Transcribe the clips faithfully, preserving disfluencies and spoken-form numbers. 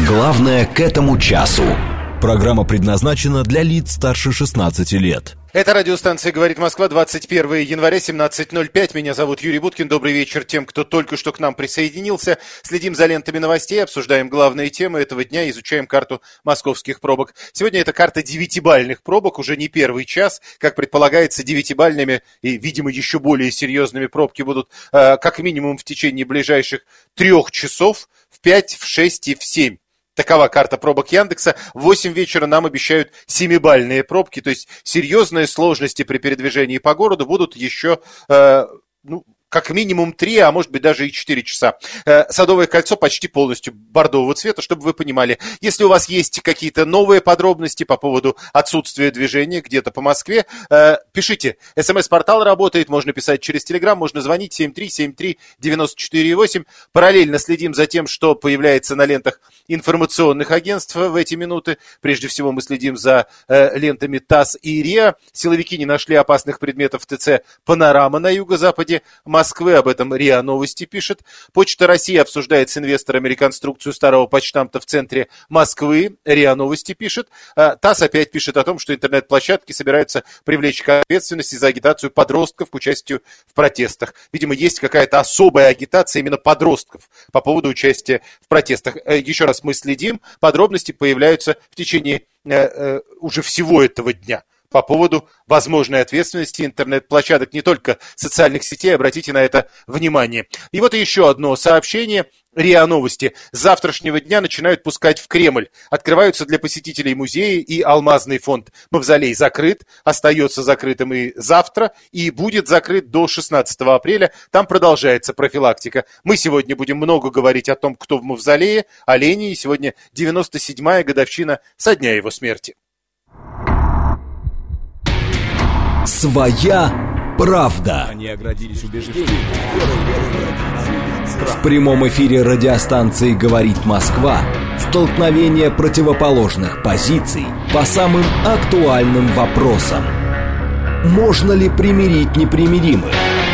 Главное к этому часу. Программа предназначена для лиц старше шестнадцати лет. Это радиостанция «Говорит Москва», двадцать первое января, семнадцать ноль пять. Меня зовут Юрий Буткин. Добрый вечер тем, кто только что к нам присоединился. Следим за лентами новостей, обсуждаем главные темы этого дня, изучаем карту московских пробок. Сегодня это карта девятибалльных пробок, уже не первый час. Как предполагается, девятибалльными и, видимо, еще более серьезными пробки будут э, как минимум в течение ближайших трех часов, в пять, в шесть и в семь. Такова карта пробок Яндекса. В восемь вечера нам обещают семибалльные пробки, то есть серьезные сложности при передвижении по городу будут еще, э, ну, как минимум три, а может быть даже и четыре часа. Э, Садовое кольцо почти полностью бордового цвета, чтобы вы понимали. Если у вас есть какие-то новые подробности по поводу отсутствия движения где-то по Москве, э, пишите. СМС-портал работает, можно писать через Телеграм, можно звонить семь три семь три девять четыре восемь. Параллельно следим за тем, что появляется на лентах информационных агентств в эти минуты. Прежде всего мы следим за э, лентами ТАСС и РИА. Силовики не нашли опасных предметов в ТЦ «Панорама» на юго-западе Москвы, об этом РИА Новости пишет. Почта России обсуждает с инвесторами реконструкцию старого почтамта в центре Москвы, РИА Новости пишет. ТАСС опять пишет о том, что интернет-площадки собираются привлечь к ответственности за агитацию подростков к участию в протестах. Видимо, есть какая-то особая агитация именно подростков по поводу участия в протестах. Еще раз мы следим, подробности появляются в течение э, э, уже всего этого дня по поводу возможной ответственности интернет-площадок, не только социальных сетей, обратите на это внимание. И вот еще одно сообщение. РИА Новости. С завтрашнего дня начинают пускать в Кремль. Открываются для посетителей музеи и Алмазный фонд. Мавзолей закрыт, остается закрытым и завтра, и будет закрыт до шестнадцатого апреля. Там продолжается профилактика. Мы сегодня будем много говорить о том, кто в Мавзолее, о Ленине. Сегодня девяносто седьмая годовщина со дня его смерти. Своя правда. Они оградились убеждением. В прямом эфире радиостанции «Говорит Москва» столкновение противоположных позиций по самым актуальным вопросам. Можно ли примирить непримиримых?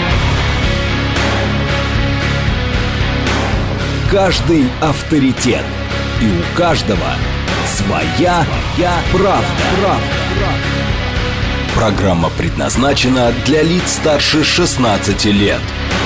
Каждый авторитет, и у каждого своя, своя правда. правда. Программа предназначена для лиц старше шестнадцати лет.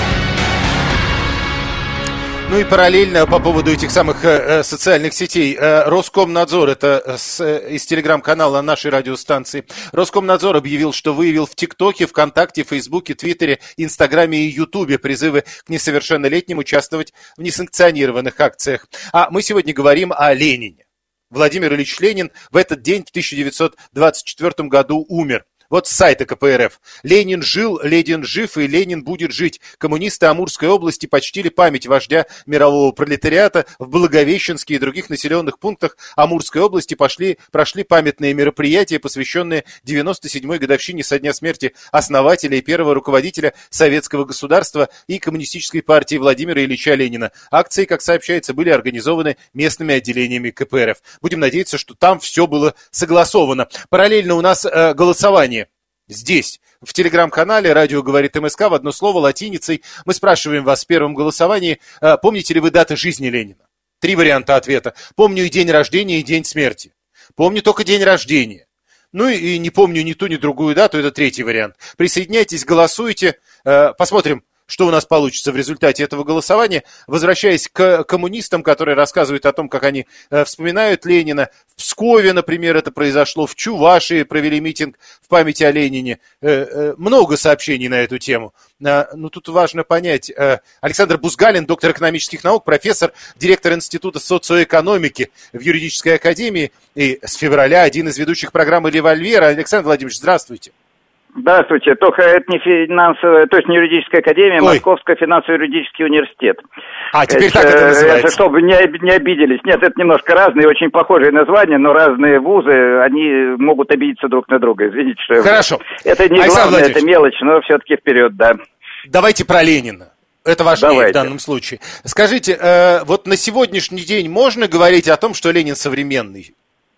Ну и параллельно по поводу этих самых э, социальных сетей. Э, Роскомнадзор, это с, э, из телеграм-канала нашей радиостанции. Роскомнадзор объявил, что выявил в ТикТоке, ВКонтакте, Фейсбуке, Твиттере, Инстаграме и Ютубе призывы к несовершеннолетним участвовать в несанкционированных акциях. А мы сегодня говорим о Ленине. Владимир Ильич Ленин в этот день в тысяча девятьсот двадцать четвёртом году умер. Вот с сайта ка пэ эр эф. Ленин жил, Ленин жив и Ленин будет жить. Коммунисты Амурской области почтили память вождя мирового пролетариата. В Благовещенске и других населенных пунктах Амурской области пошли, прошли памятные мероприятия, посвященные девяносто седьмой годовщине со дня смерти основателя и первого руководителя советского государства и коммунистической партии Владимира Ильича Ленина. Акции, как сообщается, были организованы местными отделениями ка пэ эр эф. Будем надеяться, что там все было согласовано. Параллельно у нас э, голосование. Здесь, в телеграм-канале «Радио говорит МСК» в одно слово латиницей мы спрашиваем вас в первом голосовании, помните ли вы даты жизни Ленина? Три варианта ответа. Помню и день рождения, и день смерти. Помню только день рождения. Ну и не помню ни ту, ни другую дату, это третий вариант. Присоединяйтесь, голосуйте, посмотрим, что у нас получится в результате этого голосования. Возвращаясь к коммунистам, которые рассказывают о том, как они э, вспоминают Ленина. В Пскове, например, это произошло. В Чувашии провели митинг в памяти о Ленине. Э, э, много сообщений на эту тему. Э, ну, тут важно понять. Э, Александр Бузгалин, доктор экономических наук, профессор, директор Института социоэкономики в юридической академии. И с февраля один из ведущих программы «Револьвера». Александр Владимирович, здравствуйте. Здравствуйте. Только это не финансовая, то есть не юридическая академия, а Московский финансово-юридический университет. А, теперь это, так это называется. Это, чтобы не, не обиделись. Нет, это немножко разные, очень похожие названия, но разные вузы, они могут обидеться друг на друга. Извините, что Хорошо. я... Это не Александр главное, это мелочь, но все-таки вперед, да. Давайте про Ленина. Это важнее Давайте. В данном случае. Скажите, э, вот на сегодняшний день можно говорить о том, что Ленин современный?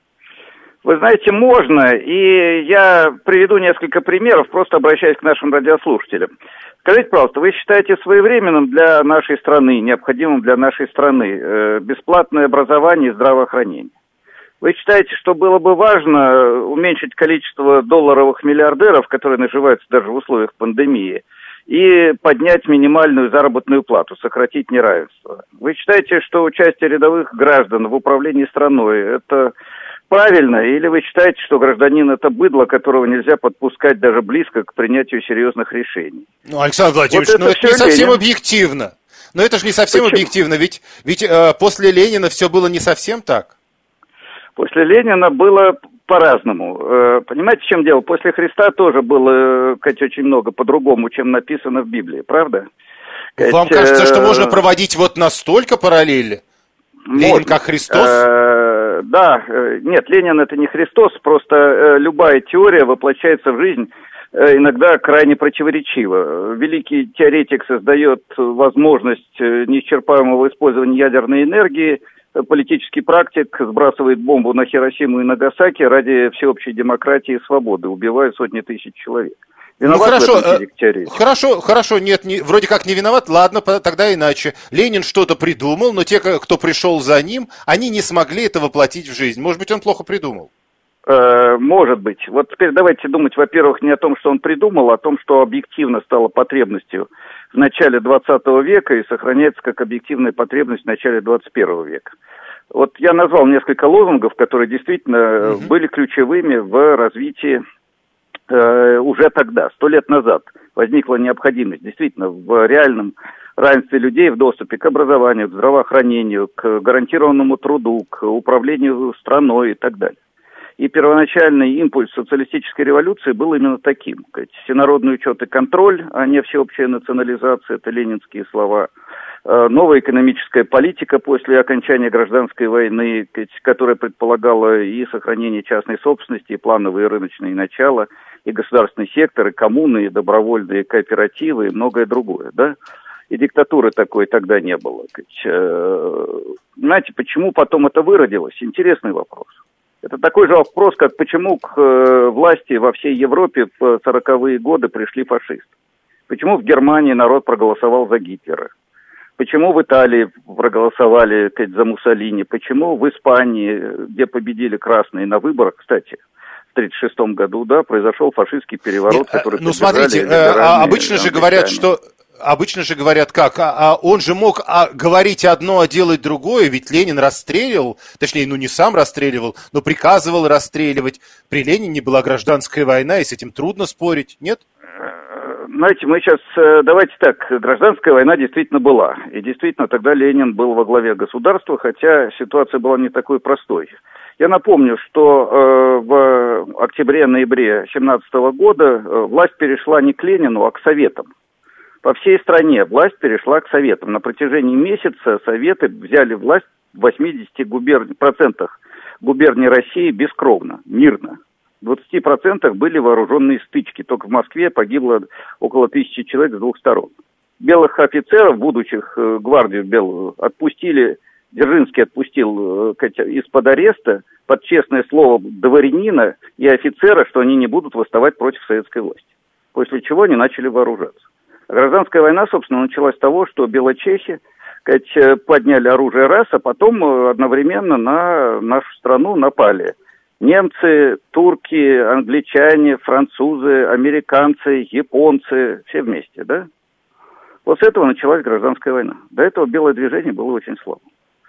Вы знаете, можно, и я приведу несколько примеров, просто обращаясь к нашим радиослушателям. Скажите, пожалуйста, вы считаете своевременным для нашей страны, необходимым для нашей страны э, бесплатное образование и здравоохранение? Вы считаете, что было бы важно уменьшить количество долларовых миллиардеров, которые наживаются даже в условиях пандемии, и поднять минимальную заработную плату, сократить неравенство? Вы считаете, что участие рядовых граждан в управлении страной – это правильно? Или вы считаете, что гражданин – это быдло, которого нельзя подпускать даже близко к принятию серьезных решений? Ну, Александр Владимирович, вот это ну это не совсем Ленин. объективно. Но это же не совсем Почему? объективно, ведь, ведь э, после Ленина все было не совсем так. После Ленина было по-разному. Э, понимаете, в чем дело? После Христа тоже было, Кать, очень много по-другому, чем написано в Библии, правда? Кать, Вам кажется, э, что можно проводить вот настолько параллели? Ленин можно. как Христос? Э, да, э, нет, Ленин это не Христос, просто э, любая теория воплощается в жизнь э, иногда крайне противоречиво. Великий теоретик создает возможность э, неисчерпаемого использования ядерной энергии, политический практик сбрасывает бомбу на Хиросиму и Нагасаки ради всеобщей демократии и свободы, убивая сотни тысяч человек. Виноват ну хорошо, в этом теоретик, теоретик? хорошо, хорошо, нет, не, вроде как не виноват, ладно, тогда иначе. Ленин что-то придумал, но те, кто пришел за ним, они не смогли это воплотить в жизнь. Может быть, он плохо придумал? Э, может быть. Вот теперь давайте думать, во-первых, не о том, что он придумал, а о том, что объективно стало потребностью в начале двадцатого века и сохраняется как объективная потребность в начале двадцать первого века. Вот я назвал несколько лозунгов, которые действительно угу. были ключевыми в развитии э, уже тогда, сто лет назад. Возникла необходимость действительно в реальном равенстве людей в доступе к образованию, к здравоохранению, к гарантированному труду, к управлению страной и так далее. И первоначальный импульс социалистической революции был именно таким. Всенародный учет и контроль, а не всеобщая национализация, это ленинские слова. Новая экономическая политика после окончания гражданской войны, которая предполагала и сохранение частной собственности, и плановые рыночные начала, и государственный сектор, и коммуны, и добровольные кооперативы, и многое другое, да? И диктатуры такой тогда не было. Знаете, почему потом это выродилось? Интересный вопрос. Это такой же вопрос, как почему к э, власти во всей Европе в сороковые годы пришли фашисты. Почему в Германии народ проголосовал за Гитлера? Почему в Италии проголосовали, так сказать, за Муссолини? Почему в Испании, где победили красные на выборах, кстати, в тридцать шестом году, да, произошел фашистский переворот, Нет, который... Ну, смотрите, а обычно же говорят, что... Обычно же говорят как, а, а он же мог а, говорить одно, а делать другое, ведь Ленин расстреливал, точнее, ну не сам расстреливал, но приказывал расстреливать. При Ленине была гражданская война, и с этим трудно спорить, нет? Знаете, мы сейчас, давайте так, гражданская война действительно была, и действительно тогда Ленин был во главе государства, хотя ситуация была не такой простой. Я напомню, что э, в октябре-ноябре семнадцатого года э, власть перешла не к Ленину, а к Советам. По всей стране власть перешла к Советам. На протяжении месяца Советы взяли власть в восьмидесяти губерни... процентах губерний России бескровно, мирно. В двадцати процентах были вооруженные стычки. Только в Москве погибло около тысячи человек с двух сторон. Белых офицеров, будущих э, гвардию белую, отпустили, Дзержинский отпустил э, из-под ареста под честное слово дворянина и офицера, что они не будут восставать против советской власти. После чего они начали вооружаться. Гражданская война, собственно, началась с того, что белочехи подняли оружие раз, а потом одновременно на нашу страну напали. Немцы, турки, англичане, французы, американцы, японцы, все вместе, да? После этого началась гражданская война. До этого белое движение было очень слабо.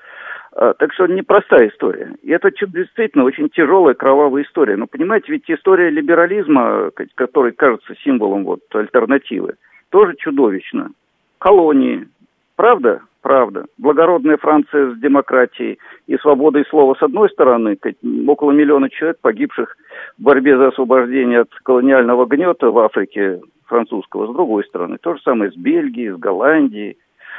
Так что непростая история. И это действительно очень тяжелая, кровавая история. Но понимаете, ведь история либерализма, который кажется символом вот, альтернативы, тоже чудовищно. Колонии. Правда? Правда. Благородная Франция с демократией и свободой слова с одной стороны, около миллиона человек, погибших в борьбе за освобождение от колониального гнета в Африке французского, с другой стороны. То же самое с Бельгией, с Голландией.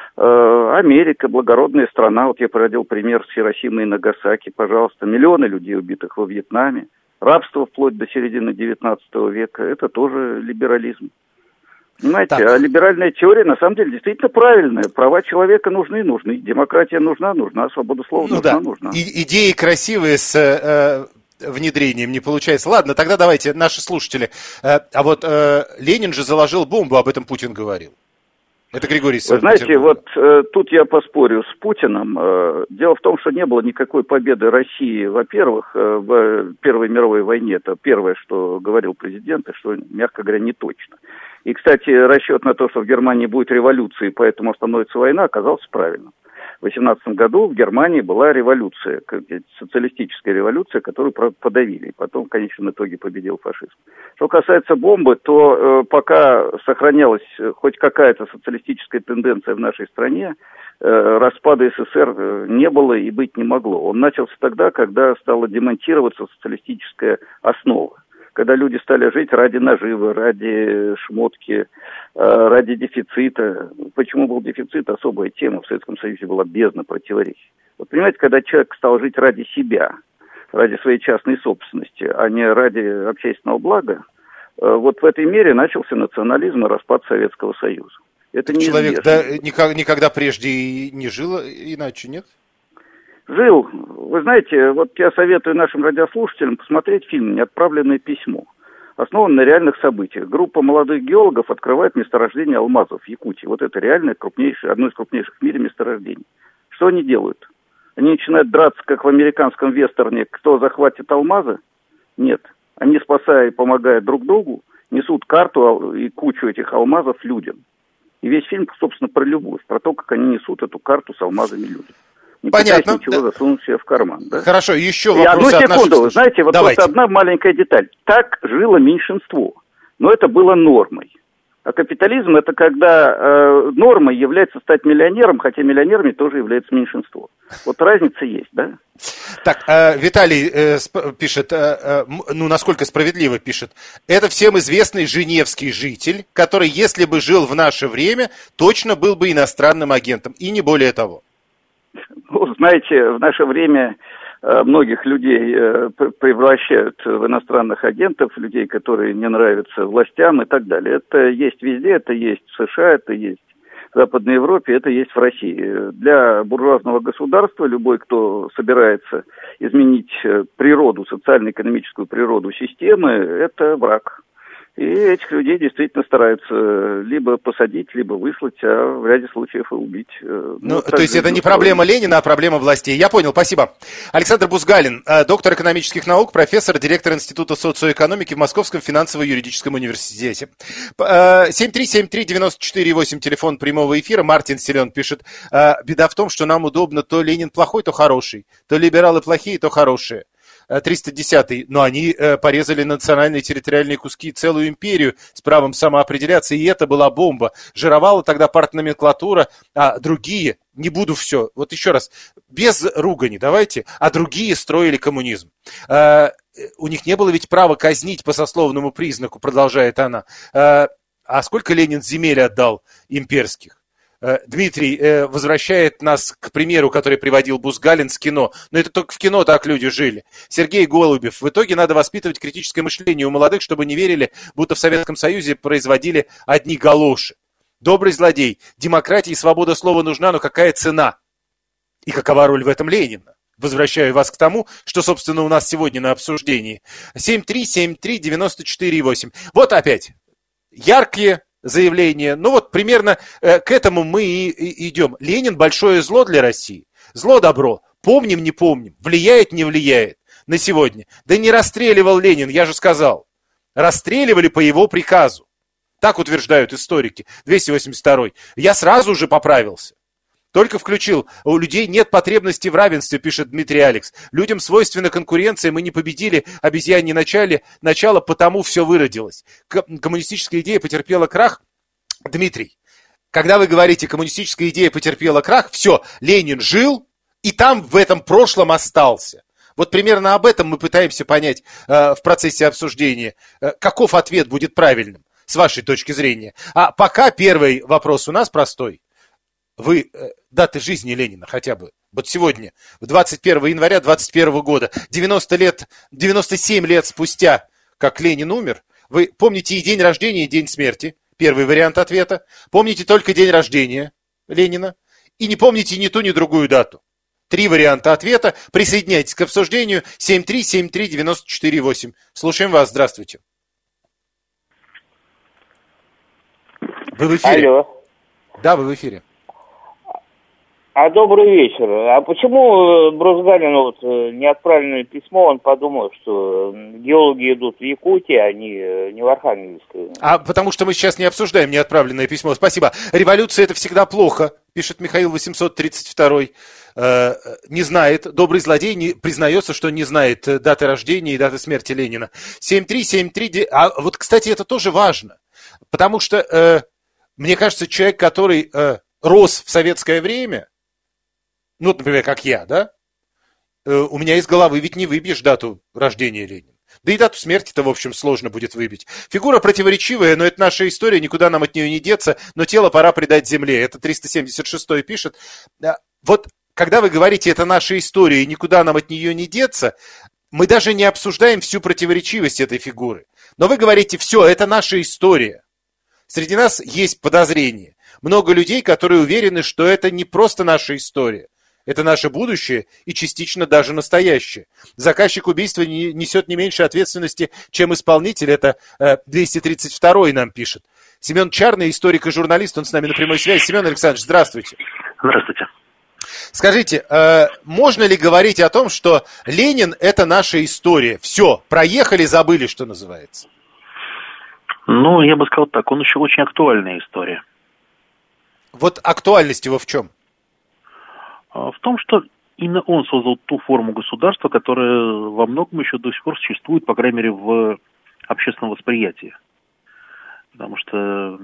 Америка, благородная страна. Вот я приводил пример с Хиросимой и Нагасаки, пожалуйста. Миллионы людей, убитых во Вьетнаме. Рабство вплоть до середины девятнадцатого века. Это тоже либерализм. Понимаете, так. А либеральная теория на самом деле действительно правильная. Права человека нужны, нужны. Демократия нужна, нужна. Свобода слова ну, нужна, да. нужна. И, идеи красивые с э, внедрением не получается. Ладно, тогда давайте, наши слушатели. А вот э, Ленин же заложил бомбу, об этом Путин говорил. Это Григорий Сыр. Вы знаете, вот э, тут я поспорю с Путиным. Э, дело в том, что не было никакой победы России, во-первых, э, в Первой мировой войне. Это первое, что говорил президент, и что, мягко говоря, не точно. И, кстати, расчет на то, что в Германии будет революция, и поэтому остановится война, оказался правильным. В восемнадцатом году в Германии была революция, социалистическая революция, которую подавили. И потом в конечном итоге победил фашизм. Что касается бомбы, то э, пока сохранялась хоть какая-то социалистическая тенденция в нашей стране, э, распада СССР не было и быть не могло. Он начался тогда, когда стала демонтироваться социалистическая основа. Когда люди стали жить ради наживы, ради шмотки, ради дефицита. Почему был дефицит? Особая тема. В Советском Союзе была бездна противоречий. Вот понимаете, когда человек стал жить ради себя, ради своей частной собственности, а не ради общественного блага, вот в этой мере начался национализм и распад Советского Союза. Это человек да, никогда, никогда прежде и не жил иначе, нет? Жил. Вы знаете, вот я советую нашим радиослушателям посмотреть фильм «Неотправленное письмо». Основан на реальных событиях. Группа молодых геологов открывает месторождение алмазов в Якутии. Вот это реальное крупнейшее, одно из крупнейших в мире месторождений. Что они делают? Они начинают драться, как в американском вестерне, кто захватит алмазы? Нет. Они, спасая и помогая друг другу, несут карту и кучу этих алмазов людям. И весь фильм, собственно, про любовь, про то, как они несут эту карту с алмазами людям. Не Понятно. Ничего засунуть себе в карман. Да? Хорошо, еще вопрос. И одну секунду, вы наших... знаете, вот Давайте. просто одна маленькая деталь. Так жило меньшинство, но это было нормой. А капитализм — это когда э, нормой является стать миллионером, хотя миллионерами тоже является меньшинство. Вот разница есть, да? Так, э, Виталий э, сп- пишет, э, э, ну, насколько справедливо пишет, это всем известный женевский житель, который, если бы жил в наше время, точно был бы иностранным агентом, и не более того. Ну, знаете, в наше время э, многих людей э, превращают в иностранных агентов, людей, которые не нравятся властям и так далее. Это есть везде, это есть в США, это есть в Западной Европе, это есть в России. Для буржуазного государства любой, кто собирается изменить природу, социально-экономическую природу системы, это враг. И этих людей действительно стараются либо посадить, либо выслать, а в ряде случаев и убить. Ну, ну, то есть это не проблема Ленина, а проблема властей. Я понял, спасибо. Александр Бузгалин, доктор экономических наук, профессор, директор Института социоэкономики в Московском финансово-юридическом университете. семь три семь три девять четыре восемь, телефон прямого эфира. Мартин Селен пишет, беда в том, что нам удобно то Ленин плохой, то хороший, то либералы плохие, то хорошие. триста десятый, но они э, порезали национальные территориальные куски, целую империю с правом самоопределяться, и это была бомба. Жировала тогда партноменклатура, а другие, не буду все, вот еще раз, без ругани давайте, а другие строили коммунизм. Э, у них не было ведь права казнить по сословному признаку, продолжает она. Э, а сколько Ленин земель отдал имперских? Дмитрий возвращает нас к примеру, который приводил Бузгалин с кино. Но это только в кино так люди жили. Сергей Голубев. В итоге надо воспитывать критическое мышление у молодых, чтобы не верили, будто в Советском Союзе производили одни галоши. Добрый злодей. Демократия и свобода слова нужна, но какая цена? И какова роль в этом Ленина? Возвращаю вас к тому, что, собственно, у нас сегодня на обсуждении. семь три семь три девять четыре восемь. Вот опять. Яркие заявление. Ну вот примерно э, к этому мы и, и идем. Ленин большое зло для России. Зло-добро. Помним, не помним. Влияет, не влияет на сегодня. Да не расстреливал Ленин, я же сказал. Расстреливали по его приказу. Так утверждают историки. двести восемьдесят второй. Я сразу же поправился. Только включил. У людей нет потребности в равенстве, пишет Дмитрий Алекс. Людям свойственна конкуренция, мы не победили обезьянье начале, начало, потому все выродилось. Коммунистическая идея потерпела крах. Дмитрий, когда вы говорите, коммунистическая идея потерпела крах, все, Ленин жил, и там в этом прошлом остался. Вот примерно об этом мы пытаемся понять э, в процессе обсуждения. Э, каков ответ будет правильным, с вашей точки зрения. А пока первый вопрос у нас простой. Вы э, даты жизни Ленина хотя бы, вот сегодня, двадцать первого января двадцать первого года, девяносто лет, девяносто семь лет спустя, как Ленин умер, вы помните и день рождения, и день смерти, первый вариант ответа, помните только день рождения Ленина, и не помните ни ту, ни другую дату. Три варианта ответа. Присоединяйтесь к обсуждению. семь три семь три девять четыре восемь. Слушаем вас. Здравствуйте. Вы в эфире. Алло. Да, вы в эфире. А добрый вечер. А почему Брусгалину вот неотправленное письмо, он подумал, что геологи идут в Якутии, а не, не в Архангельск? А потому что мы сейчас не обсуждаем неотправленное письмо. Спасибо. Революция — это всегда плохо, пишет Михаил восемьсот тридцать два. Э, не знает, добрый злодей не, признается, что не знает даты рождения и даты смерти Ленина. семь три семь три. А вот, кстати, это тоже важно. Потому что, э, мне кажется, человек, который э, рос в советское время, ну, например, как я, да, э, у меня из головы ведь не выбьешь дату рождения Ленина. Да и дату смерти-то, в общем, сложно будет выбить. Фигура противоречивая, но это наша история, никуда нам от нее не деться, но тело пора предать земле. Это триста семьдесят шестой пишет. Вот, когда вы говорите, это наша история, и никуда нам от нее не деться, мы даже не обсуждаем всю противоречивость этой фигуры. Но вы говорите, все, это наша история. Среди нас есть подозрения. Много людей, которые уверены, что это не просто наша история. Это наше будущее и частично даже настоящее. Заказчик убийства не, несет не меньше ответственности, чем исполнитель. Это э, двести тридцать второй нам пишет. Семен Чарный, историк и журналист, он с нами на прямой связи. Семен Александрович, здравствуйте. Здравствуйте. Скажите, э, можно ли говорить о том, что Ленин — это наша история? Все, проехали, забыли, что называется. Ну, я бы сказал так, он еще очень актуальная история. Вот актуальность его в чем? В том, что именно он создал ту форму государства, которая во многом еще до сих пор существует, по крайней мере, в общественном восприятии. Потому что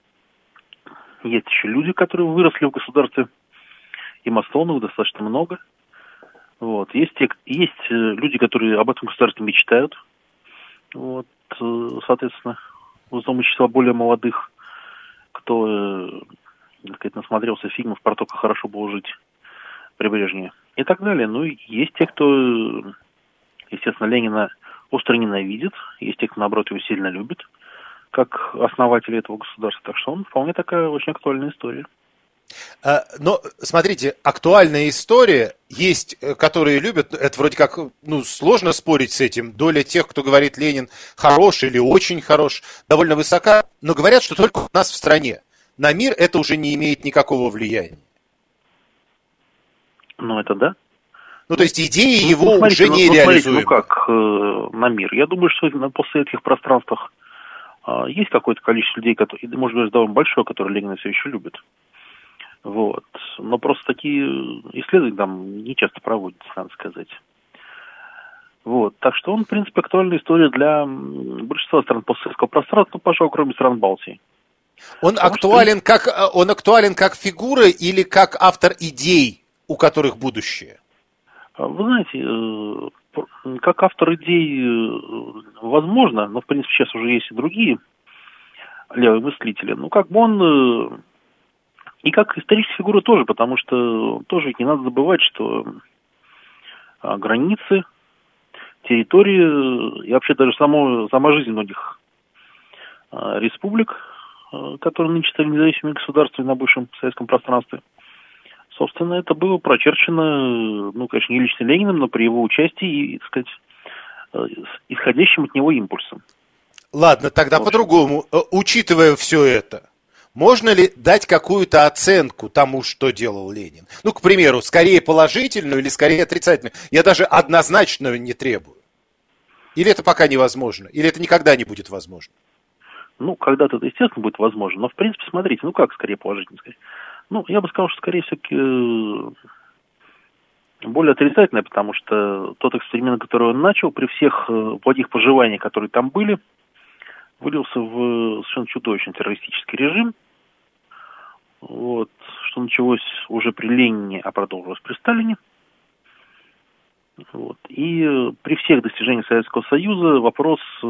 есть еще люди, которые выросли в государстве, и масонов достаточно много. Вот. Есть, те, есть люди, которые об этом государстве мечтают. Вот. Соответственно, в основном числа более молодых, кто, так сказать, насмотрелся фильмов про то, как хорошо было жить при Брежневе и так далее. Ну, есть те, кто, естественно, Ленина остро ненавидит, есть те, кто, наоборот, его сильно любит, как основатели этого государства. Так что он вполне такая очень актуальная история. Но, смотрите, актуальная история, есть, которые любят, это вроде как, ну, сложно спорить с этим, доля тех, кто говорит, Ленин хорош или очень хорош, довольно высока, но говорят, что только у нас в стране. На мир это уже не имеет никакого влияния. Ну, это да. Ну, то есть идеи ну, его ну, смотрите, уже не ну, реализуемы. Ну, как э, на мир? Я думаю, что на постсоветских пространствах э, есть какое-то количество людей, которые, может быть, довольно большое, которые Ленина все еще любят. Вот. Но просто такие исследования там не часто проводятся, надо сказать. Вот. Так что он, в принципе, актуальная история для большинства стран постсоветского пространства, ну, пожалуй, кроме стран Балтии. Он актуален, что... как, он актуален как фигура или как автор идей, у которых будущее? Вы знаете, как автор идей возможно, но, в принципе, сейчас уже есть и другие левые мыслители. Ну, как бы он... И как историческая фигура тоже, потому что тоже не надо забывать, что границы, территории и вообще даже само, сама жизнь многих республик, которые нынче стали независимыми государствами на бывшем советском пространстве, собственно, это было прочерчено, ну, конечно, не лично Лениным, но при его участии и, так сказать, исходящим от него импульсом. Ладно, тогда по-другому. Учитывая все это, можно ли дать какую-то оценку тому, что делал Ленин? Ну, к примеру, скорее положительную или скорее отрицательную? Я даже однозначного не требую. Или это пока невозможно? Или это никогда не будет возможно? Ну, когда-то это, естественно, будет возможно. Но, в принципе, смотрите, ну как скорее положительно? Скорее? Ну, я бы сказал, что скорее все-таки более отрицательное, потому что тот эксперимент, который он начал, при всех благих пожеланиях, которые там были, вылился в совершенно чудовищный террористический режим, вот, что началось уже при Ленине, а продолжилось при Сталине. Вот. И при всех достижениях Советского Союза вопрос э,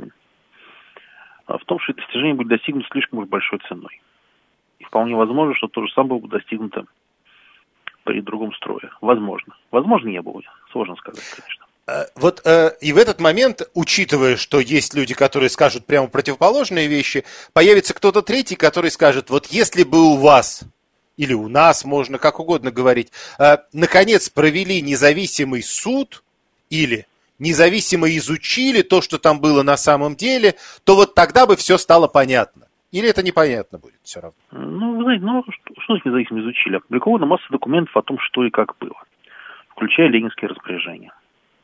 в том, что эти достижения были достигнуты слишком уж большой ценой. И вполне возможно, что то же самое было бы достигнуто при другом строе. Возможно. Возможно, не было. Сложно сказать, конечно. Вот э, и в этот момент, учитывая, что есть люди, которые скажут прямо противоположные вещи, появится кто-то третий, который скажет, вот если бы у вас или у нас можно, как угодно говорить, наконец провели независимый суд или независимо изучили то, что там было на самом деле, то вот тогда бы все стало понятно. Или это непонятно будет все равно? Ну, вы знаете, ну, что, что значит независимо изучили? Опубликована масса документов о том, что и как было, включая ленинские распоряжения.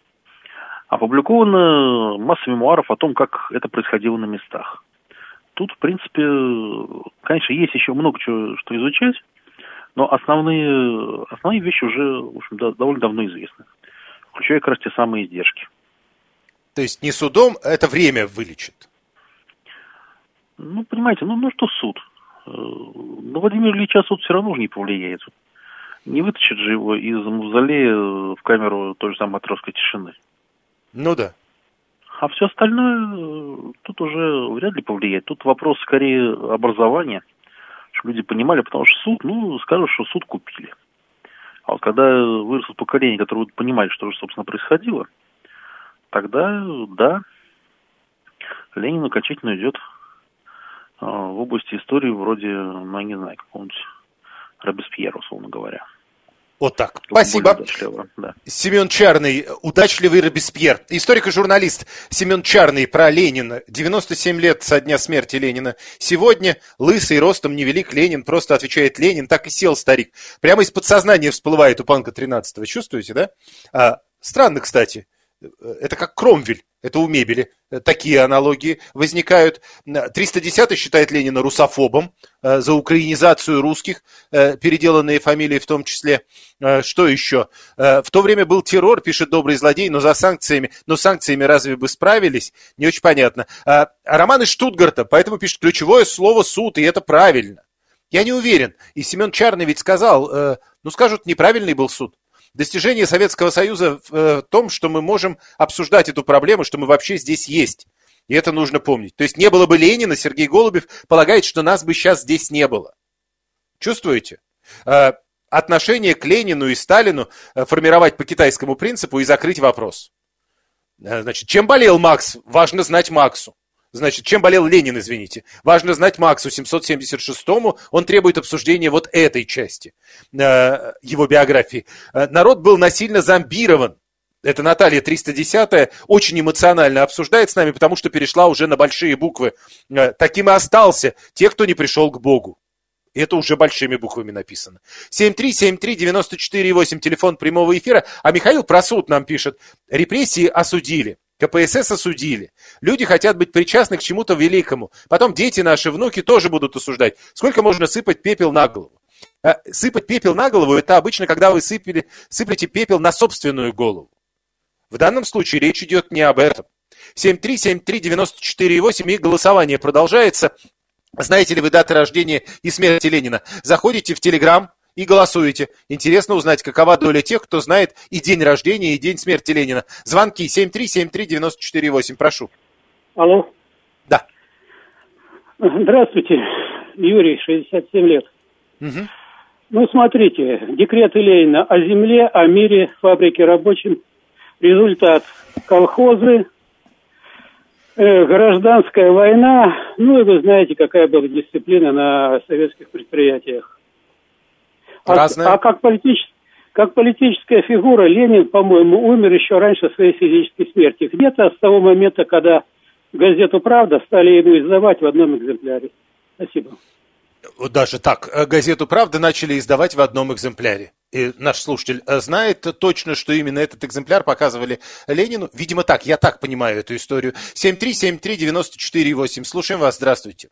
Опубликована масса мемуаров о том, как это происходило на местах. Тут, в принципе, конечно, есть еще много чего, что изучать, но основные, основные вещи уже, в общем, да, довольно давно известны, включая как раз те самые издержки. То есть не судом, это время вылечит? Ну, понимаете, ну, ну что суд? На Владимира Ильича суд все равно же не повлияет. Не вытащит же его из мавзолея в камеру той же самой матросской тишины. Ну да. А все остальное тут уже вряд ли повлияет. Тут вопрос скорее образования, чтобы люди понимали, потому что суд, ну, скажут, что суд купили. А вот когда вырастут поколения, которые будут понимать, что же, собственно, происходило, тогда, да, Ленин окончательно идет э, в области истории вроде, ну, я не знаю, какого-нибудь Робеспьера, условно говоря. Вот так. Спасибо. Да. Семен Чарный, удачливый Робеспьер. Историк и журналист Семен Чарный про Ленина. девяносто семь лет со дня смерти Ленина. Сегодня лысый, ростом невелик Ленин, просто отвечает Ленин. Так и сел старик. Прямо из подсознания всплывает у Панка тринадцатого. Чувствуете, да? А, странно, кстати. Это как Кромвель, это у мебели. Такие аналогии возникают. триста десятый считает Ленина русофобом за украинизацию русских, переделанные фамилии в том числе. Что еще? В то время был террор, пишет добрый злодей, но за санкциями. Но санкциями разве бы справились? Не очень понятно. Роман из Штутгарта, поэтому пишет ключевое слово суд, и это правильно. Я не уверен. И Семен Чарный ведь сказал, ну скажут, неправильный был суд. Достижение Советского Союза в том, что мы можем обсуждать эту проблему, что мы вообще здесь есть. И это нужно помнить. То есть не было бы Ленина, Сергей Голубев полагает, что нас бы сейчас здесь не было. Чувствуете? Отношение к Ленину и Сталину формировать по китайскому принципу и закрыть вопрос. Значит, чем болел Макс? Важно знать Максу. Значит, чем болел Ленин, извините? Важно знать Максу семьсот семьдесят шестому. Он требует обсуждения вот этой части э, его биографии. Народ был насильно зомбирован. Это Наталья триста десятая очень эмоционально обсуждает с нами, потому что перешла уже на большие буквы. Э, таким и остался те, кто не пришел к Богу. Это уже большими буквами написано. семь три семь три девять четыре восемь, телефон прямого эфира. А Михаил про суд нам пишет. Репрессии осудили. ка пэ эс эс осудили. Люди хотят быть причастны к чему-то великому. Потом дети наши, внуки тоже будут осуждать. Сколько можно сыпать пепел на голову? Сыпать пепел на голову – это обычно, когда вы сыпали, сыплете пепел на собственную голову. В данном случае речь идет не об этом. семь три семь три девять четыре восемь, и голосование продолжается. Знаете ли вы даты рождения и смерти Ленина? Заходите в Телеграм и голосуете. Интересно узнать, какова доля тех, кто знает и день рождения, и день смерти Ленина. Звонки семь три семь три девять четыре восемь. Прошу. Алло. Да. Здравствуйте, Юрий, шестьдесят семь лет. Угу. Ну, смотрите, декреты Ленина о земле, о мире, фабрике рабочим. Результат: колхозы, э, гражданская война. Ну, и вы знаете, какая была дисциплина на советских предприятиях. А, а как, политич, как политическая фигура Ленин, по-моему, умер еще раньше своей физической смерти. Где-то с того момента, когда газету «Правда» стали ему издавать в одном экземпляре. Спасибо. Даже так, газету «Правда» начали издавать в одном экземпляре. И наш слушатель знает точно, что именно этот экземпляр показывали Ленину. Видимо, так, я так понимаю эту историю. семь три семь три девять четыре восемь. Слушаем вас, здравствуйте.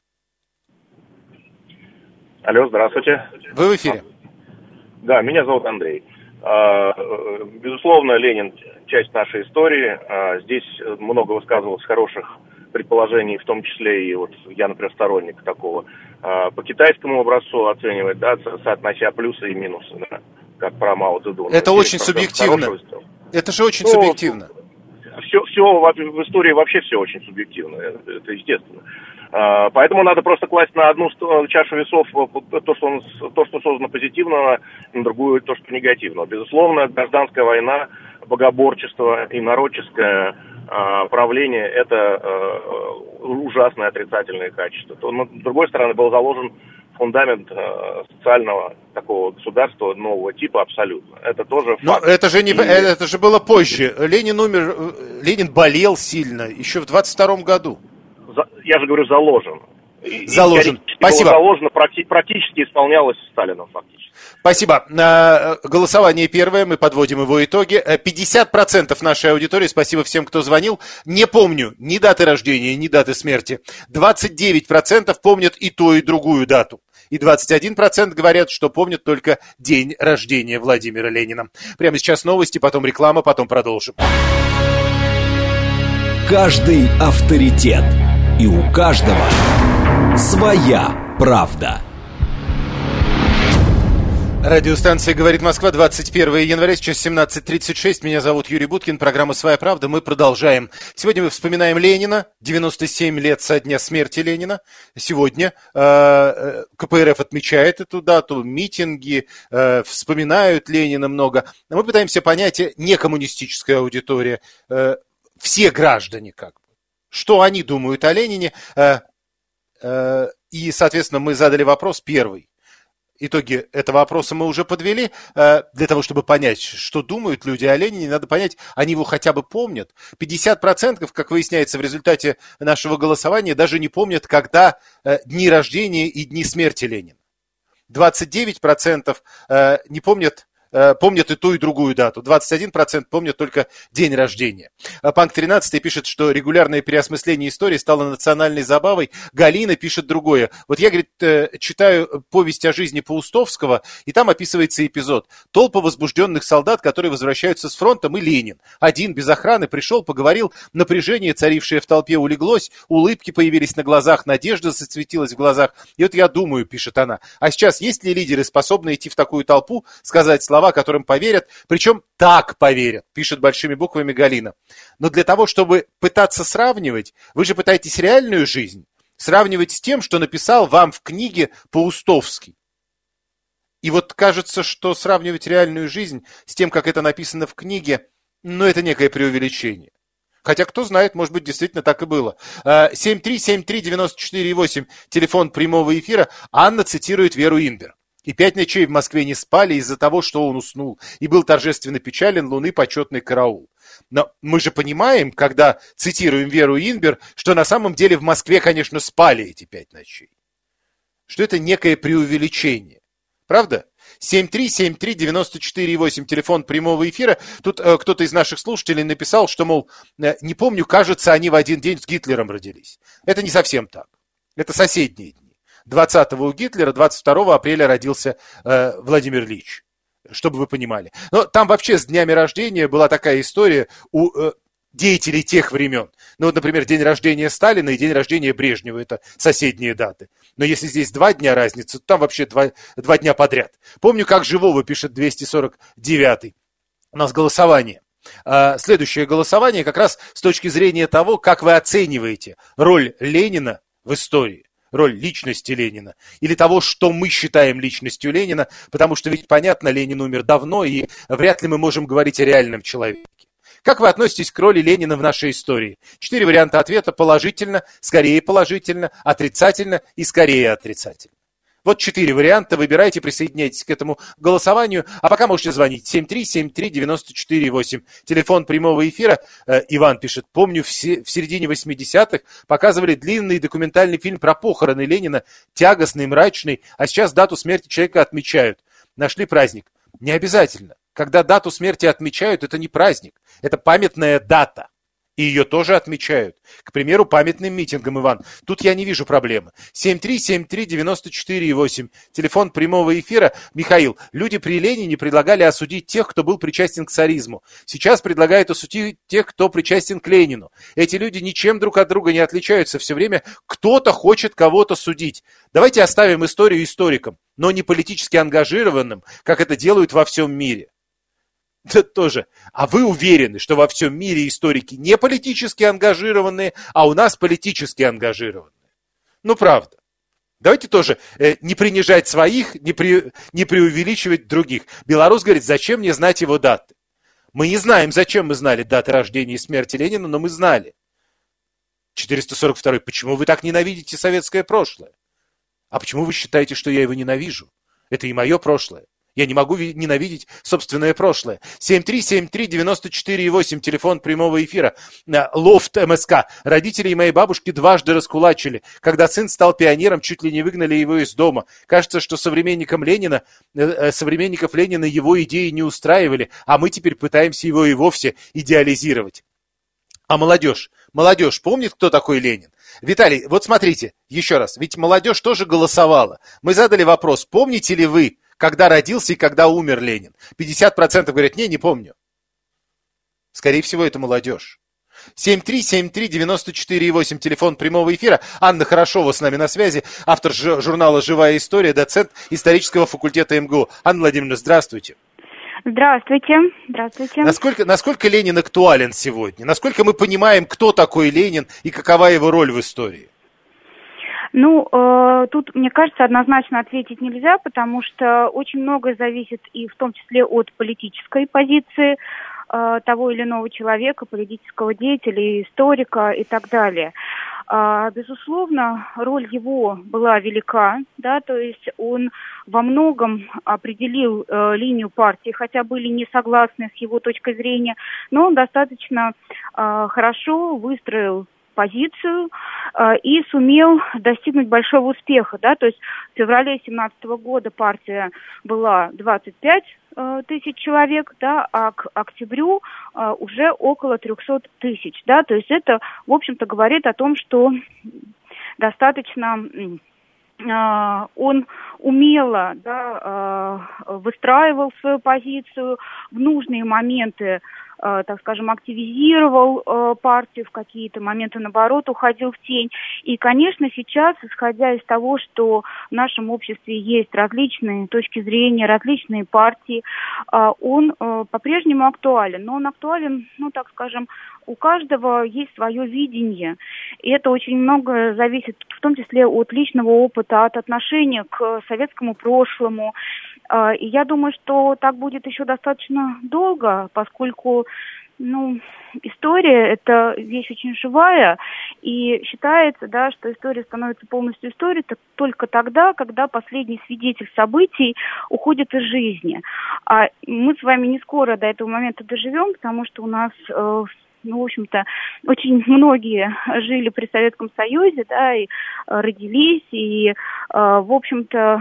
Алло, здравствуйте. Вы в эфире. Да, меня зовут Андрей. Безусловно, Ленин – часть нашей истории. Здесь много высказывалось хороших предположений, в том числе и вот я, например, сторонник такого. По китайскому образцу оценивать, да, соотнося плюсы и минусы, да, как про Мао Цзэдуна. Это очень субъективно. Это же очень ну, субъективно. Все, все в истории вообще все очень субъективно, это естественно. Поэтому надо просто класть на одну чашу весов то, что, он, то, что создано позитивного, на другую то, что негативного. Безусловно, гражданская война, богоборчество и народческое правление – это ужасные отрицательные качества. То, но, с другой стороны, был заложен фундамент э, социального такого государства нового типа абсолютно. Это тоже Но факт. это же, не, И... это же было позже. Ленин умер, Ленин болел сильно еще в двадцать втором году. За, я же говорю, заложен. Заложен. И Спасибо. Заложено, практически исполнялось Сталином фактически. Спасибо. Голосование первое, мы подводим его итоги. пятьдесят процентов нашей аудитории, спасибо всем, кто звонил, не помню ни даты рождения, ни даты смерти. двадцать девять процентов помнят и ту, и другую дату. И двадцать один процент говорят, что помнят только день рождения Владимира Ленина. Прямо сейчас новости, потом реклама, потом продолжим. Каждый авторитет. И у каждого своя правда. Радиостанция «Говорит Москва», двадцать первое января, сейчас семнадцать тридцать шесть. Меня зовут Юрий Буткин, программа «Своя правда». Мы продолжаем. Сегодня мы вспоминаем Ленина, девяносто семь лет со дня смерти Ленина. Сегодня э, ка пэ эр эф отмечает эту дату, митинги, э, вспоминают Ленина много. Мы пытаемся понять, не коммунистическая аудитория, э, все граждане как бы, что они думают о Ленине. Э, э, и, соответственно, мы задали вопрос первый. Итоги этого опроса мы уже подвели. Для того, чтобы понять, что думают люди о Ленине, надо понять, они его хотя бы помнят. пятьдесят процентов, как выясняется в результате нашего голосования, даже не помнят, когда дни рождения и дни смерти Ленина. двадцать девять процентов не помнят, помнят и ту, и другую дату. двадцать один процент помнят только день рождения. Панк тринадцать пишет, что регулярное переосмысление истории стало национальной забавой. Галина пишет другое. Вот я, говорит, читаю повесть о жизни Паустовского, и там описывается эпизод. Толпа возбужденных солдат, которые возвращаются с фронтом, и Ленин. Один, без охраны, пришел, поговорил, напряжение, царившее в толпе, улеглось, улыбки появились на глазах, надежда засветилась в глазах. И вот я думаю, пишет она, а сейчас есть ли лидеры, способные идти в такую толпу, сказать слова, которым поверят, причем так поверят, пишет большими буквами Галина. Но для того, чтобы пытаться сравнивать, вы же пытаетесь реальную жизнь сравнивать с тем, что написал вам в книге Паустовский. И вот кажется, что сравнивать реальную жизнь с тем, как это написано в книге, ну, это некое преувеличение. Хотя, кто знает, может быть, действительно так и было. семь три семь три девять четыре восемь, телефон прямого эфира. Анна цитирует Веру Инбер. И пять ночей в Москве не спали из-за того, что он уснул, и был торжественно печален луны почетный караул. Но мы же понимаем, когда цитируем Веру Инбер, что на самом деле в Москве, конечно, спали эти пять ночей. Что это некое преувеличение. Правда? семь три семь три девять четыре восемь, телефон прямого эфира. Тут э, кто-то из наших слушателей написал, что, мол, э, не помню, кажется, они в один день с Гитлером родились. Это не совсем так. Это соседние дни. двадцатого у Гитлера, двадцать второго апреля родился э, Владимир Ильич, чтобы вы понимали. Но там вообще с днями рождения была такая история у э, деятелей тех времен. Ну вот, например, день рождения Сталина и день рождения Брежнева – это соседние даты. Но если здесь два дня разницы, то там вообще два, два дня подряд. Помню, как живого, пишет двести сорок девятый. У нас голосование. А, следующее голосование как раз с точки зрения того, как вы оцениваете роль Ленина в истории. Роль личности Ленина, или того, что мы считаем личностью Ленина, потому что ведь, понятно, Ленин умер давно, и вряд ли мы можем говорить о реальном человеке. Как вы относитесь к роли Ленина в нашей истории? Четыре варианта ответа: положительно, скорее положительно, отрицательно и скорее отрицательно. Вот четыре варианта, выбирайте, присоединяйтесь к этому голосованию. А пока можете звонить семь три семь три девять четыре восемь. Телефон прямого эфира. Э, Иван пишет, помню, в, се- в середине восьмидесятых показывали длинный документальный фильм про похороны Ленина, тягостный, мрачный, а сейчас дату смерти человека отмечают. Нашли праздник. Не обязательно. Когда дату смерти отмечают, это не праздник, это памятная дата. И ее тоже отмечают. К примеру, памятным митингом, Иван. Тут я не вижу проблемы. семь три семь три девять четыре восемь. Телефон прямого эфира. Михаил, люди при Ленине предлагали осудить тех, кто был причастен к царизму. Сейчас предлагают осудить тех, кто причастен к Ленину. Эти люди ничем друг от друга не отличаются. Все время кто-то хочет кого-то судить. Давайте оставим историю историкам, но не политически ангажированным, как это делают во всем мире. Это тоже. А вы уверены, что во всем мире историки не политически ангажированные, а у нас политически ангажированные? Ну, правда. Давайте тоже э, не принижать своих, не, при, не преувеличивать других. Белорус говорит, зачем мне знать его даты? Мы не знаем, зачем мы знали даты рождения и смерти Ленина, но мы знали. четыреста сорок второй. Почему вы так ненавидите советское прошлое? А почему вы считаете, что я его ненавижу? Это и мое прошлое. Я не могу ненавидеть собственное прошлое. семь три семь три девять четыре восемь, телефон прямого эфира. Лофт МСК. Родителей моей бабушки дважды раскулачили. Когда сын стал пионером, чуть ли не выгнали его из дома. Кажется, что современникам Ленина, современников Ленина его идеи не устраивали, а мы теперь пытаемся его и вовсе идеализировать. А молодежь? Молодежь помнит, кто такой Ленин? Виталий, вот смотрите, еще раз, ведь молодежь тоже голосовала. Мы задали вопрос, помните ли вы, когда родился и когда умер Ленин? пятьдесят процентов говорят, не, не помню. Скорее всего, это молодежь. семь три семь три девять четыре восемь, телефон прямого эфира. Анна Хорошова с нами на связи, автор журнала «Живая история», доцент исторического факультета МГУ. Анна Владимировна, здравствуйте. Здравствуйте. Здравствуйте. Насколько, насколько Ленин актуален сегодня? Насколько мы понимаем, кто такой Ленин и какова его роль в истории? Ну, э, тут, мне кажется, однозначно ответить нельзя, потому что очень многое зависит и в том числе от политической позиции э, того или иного человека, политического деятеля, историка и так далее. А, безусловно, роль его была велика, да, то есть он во многом определил э, линию партии, хотя были не согласны с его точкой зрения, но он достаточно э, хорошо выстроил позицию э, и сумел достигнуть большого успеха, да, то есть в феврале семнадцатого года партия была двадцать пять э, тысяч человек, да, а к октябрю э, уже около триста тысяч, да, то есть это, в общем-то, говорит о том, что достаточно э, он умело, да, э, выстраивал свою позицию в нужные моменты, э, так скажем, активизировал э, партию, в какие-то моменты, наоборот, уходил в тень. И, конечно, сейчас, исходя из того, что в нашем обществе есть различные точки зрения, различные партии, э, он э, по-прежнему актуален. Но он актуален, ну, так скажем, у каждого есть свое видение. И это очень много зависит, в том числе от личного опыта, от отношения к советскому прошлому. И я думаю, что так будет еще достаточно долго, поскольку, ну, история – это вещь очень живая, и считается, да, что история становится полностью историей только тогда, когда последний свидетель событий уходит из жизни. А мы с вами не скоро до этого момента доживем, потому что у нас э, ну, в общем-то, очень многие жили при Советском Союзе, да, и э, родились, и, э, в общем-то,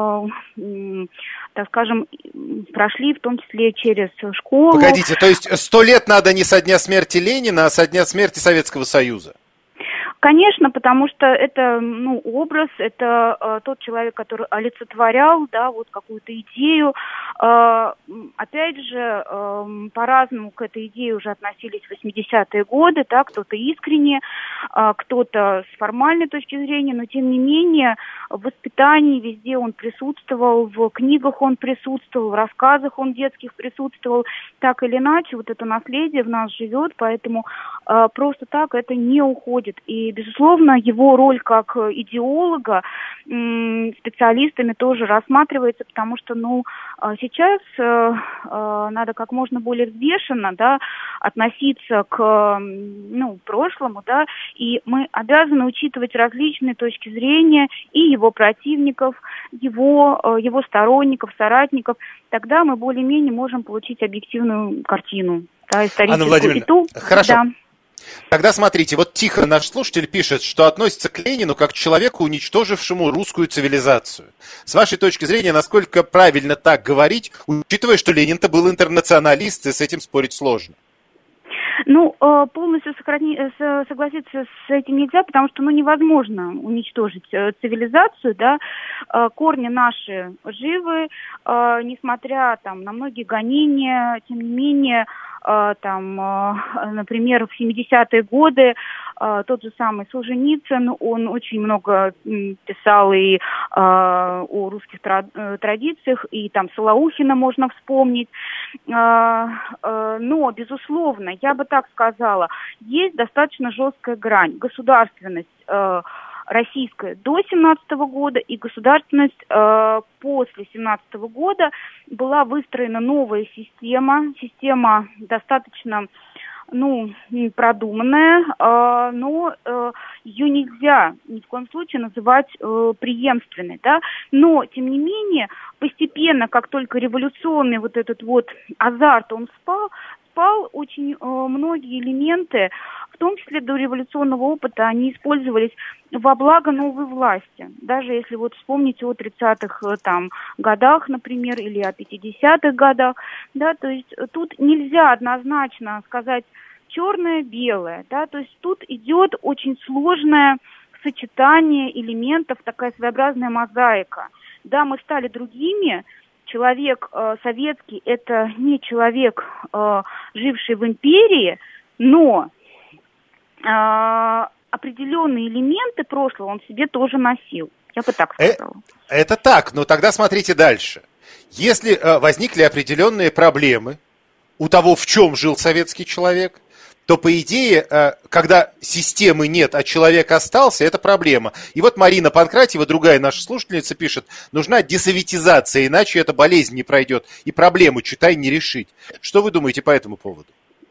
э, так скажем, прошли в том числе через школу. Погодите, то есть сто лет надо не со дня смерти Ленина, а со дня смерти Советского Союза? Конечно, потому что это, ну, образ, это э, тот человек, который олицетворял, да, вот какую-то идею. Э, опять же, э, по-разному к этой идее уже относились в восьмидесятые годы, да, кто-то искренне, э, кто-то с формальной точки зрения, но тем не менее в воспитании везде он присутствовал, в книгах он присутствовал, в рассказах он детских присутствовал. Так или иначе, вот это наследие в нас живет, поэтому э, просто так это не уходит. И безусловно, его роль как идеолога м, специалистами тоже рассматривается, потому что, ну, сейчас э, э, надо как можно более взвешенно, да, относиться к, ну, прошлому, да, и мы обязаны учитывать различные точки зрения и его противников, его, э, его сторонников, соратников. Тогда мы более-менее можем получить объективную картину, да, историческую. Анна Владимировна, ту, хорошо. Да. Тогда смотрите, вот Тихо, наш слушатель, пишет, что относится к Ленину как к человеку, уничтожившему русскую цивилизацию. С вашей точки зрения, насколько правильно так говорить, учитывая, что Ленин-то был интернационалист, и с этим спорить сложно? Ну, полностью сохрани... согласиться с этим нельзя, потому что, ну, невозможно уничтожить цивилизацию, да, корни наши живы, несмотря там на многие гонения, тем не менее, там, например, в семидесятые годы тот же самый Солженицын, он очень много писал и о русских традициях, и там Солоухина можно вспомнить. Но, безусловно, я бы так сказала, есть достаточно жесткая грань. Государственность российская до семнадцатого года и государственность э, после семнадцатого года была выстроена новая система, система достаточно ну, продуманная, э, но э, ее нельзя ни в коем случае называть э, преемственной, да, но, тем не менее, постепенно, как только революционный вот этот вот азарт, он спал, спал, очень э, многие элементы, в том числе до революционного опыта, они использовались во благо новой власти. Даже если вот вспомнить о тридцатых там годах, например, или о пятидесятых годах, да, то есть тут нельзя однозначно сказать черное-белое, да, то есть тут идет очень сложное сочетание элементов, такая своеобразная мозаика. Да, мы стали другими. Человек э, советский – это не человек, э, живший в империи, но э, определенные элементы прошлого он в себе тоже носил. Я бы так сказала. Э, это так, но тогда смотрите дальше. Если э, возникли определенные проблемы у того, в чем жил советский человек, то, по идее, когда системы нет, а человек остался, это проблема. И вот Марина Панкратьева, другая наша слушательница, пишет, нужна десоветизация, иначе эта болезнь не пройдет. И проблему, читай, не решить. Что вы думаете по этому поводу?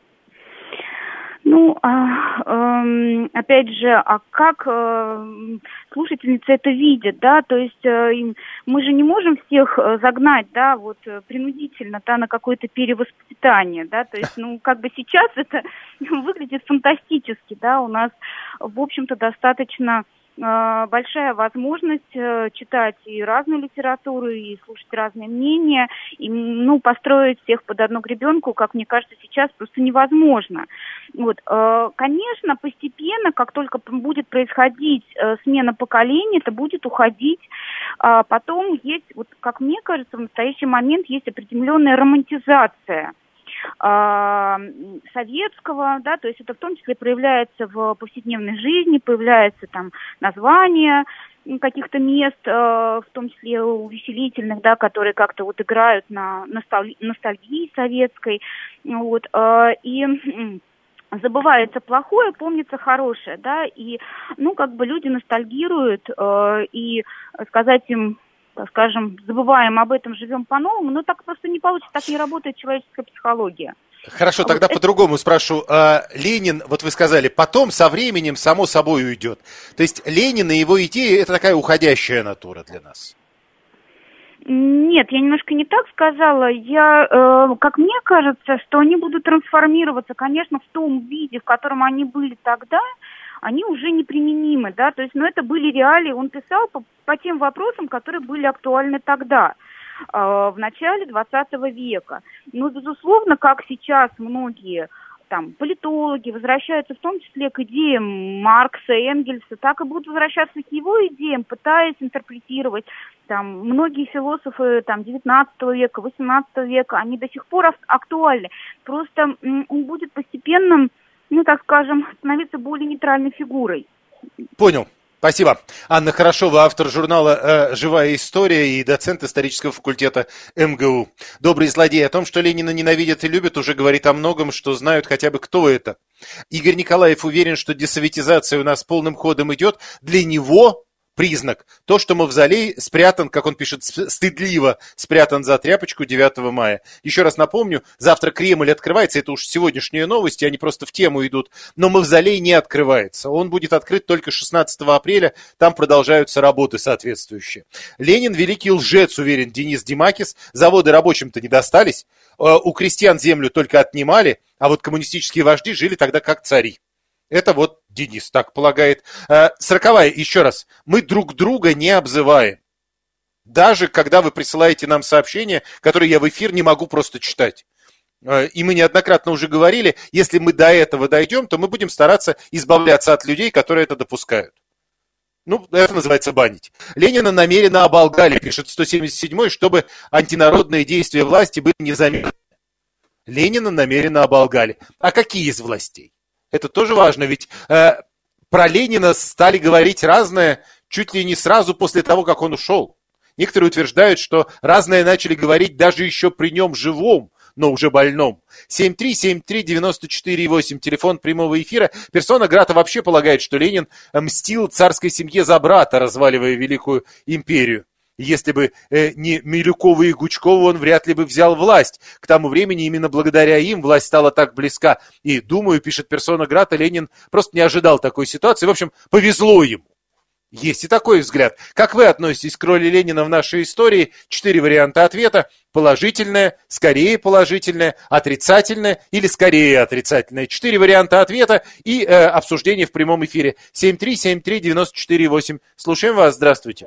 Ну, а, э, опять же, а как э, слушательницы это видят, да, то есть э, мы же не можем всех загнать, да, вот принудительно, да, на какое-то перевоспитание, да, то есть, ну, как бы сейчас это выглядит фантастически, да, у нас, в общем-то, достаточно э, большая возможность э, читать и разную литературу, и слушать разные мнения, и, ну, построить всех под одну гребенку, как мне кажется, сейчас просто невозможно. Вот, э, конечно, постепенно, как только будет происходить э, смена поколений, это будет уходить. А потом есть, вот, как мне кажется, в настоящий момент есть определенная романтизация э, советского, да, то есть это в том числе проявляется в повседневной жизни, появляется там название каких-то мест, э, в том числе увеселительных, да, которые как-то вот играют на носталь- ностальгии советской, вот, э, и забывается плохое, помнится хорошее, да, и, ну, как бы люди ностальгируют, э, и сказать им, так скажем, забываем об этом, живем по-новому, но так просто не получится, так не работает человеческая психология. Хорошо, тогда вот по-другому это... спрошу. А, Ленин, вот вы сказали, потом со временем само собой уйдет. То есть Ленин и его идеи – это такая уходящая натура для нас. Нет, я немножко не так сказала. Я, э, как мне кажется, что они будут трансформироваться, конечно, в том виде, в котором они были тогда, они уже неприменимы, да, то есть, ну, это были реалии, он писал по, по тем вопросам, которые были актуальны тогда, э, в начале двадцатого века. Но, безусловно, как сейчас многие там политологи возвращаются в том числе к идеям Маркса, Энгельса, так и будут возвращаться к его идеям, пытаясь интерпретировать. Там многие философы там девятнадцатого века, восемнадцатого века, они до сих пор актуальны. Просто он будет постепенно, ну, так скажем, становиться более нейтральной фигурой. Понял. Спасибо. Анна Хорошова, автор журнала «Живая история» и доцент исторического факультета эм гэ у. Добрый злодей. О том, что Ленина ненавидят и любят, уже говорит о многом, что знают хотя бы кто это. Игорь Николаев уверен, что десоветизация у нас полным ходом идет. Для него признак. То, что мавзолей спрятан, как он пишет, стыдливо спрятан за тряпочку девятого мая. Еще раз напомню, завтра Кремль открывается, это уж сегодняшние новости, они просто в тему идут, но мавзолей не открывается. Он будет открыт только шестнадцатого апреля, там продолжаются работы соответствующие. Ленин великий лжец, уверен Денис Демакис, заводы рабочим-то не достались, у крестьян землю только отнимали, а вот коммунистические вожди жили тогда как цари. Это вот Денис так полагает. Сороковая, еще раз. Мы друг друга не обзываем. Даже когда вы присылаете нам сообщения, которые я в эфир не могу просто читать. И мы неоднократно уже говорили, если мы до этого дойдем, то мы будем стараться избавляться от людей, которые это допускают. Ну, это называется банить. Ленина намеренно оболгали, пишет сто семьдесят седьмой, чтобы антинародные действия власти были незаметны. Ленина намеренно оболгали. А какие из властей? Это тоже важно, ведь э, про Ленина стали говорить разное чуть ли не сразу после того, как он ушел. Некоторые утверждают, что разное начали говорить даже еще при нем живом, но уже больном. семь три семь три девяносто четыре восемь, телефон прямого эфира. Персона Грата вообще полагает, что Ленин мстил царской семье за брата, разваливая великую империю. Если бы э, не Милюкова и Гучкова, он вряд ли бы взял власть. К тому времени именно благодаря им власть стала так близка. И, думаю, пишет персона Грата, Ленин просто не ожидал такой ситуации. В общем, повезло ему. Есть и такой взгляд. Как вы относитесь к роли Ленина в нашей истории? Четыре варианта ответа. Положительное, скорее положительное, отрицательное или скорее отрицательное. Четыре варианта ответа и э, обсуждение в прямом эфире. семь три семь три девять четыре восемь. Слушаем вас. Здравствуйте.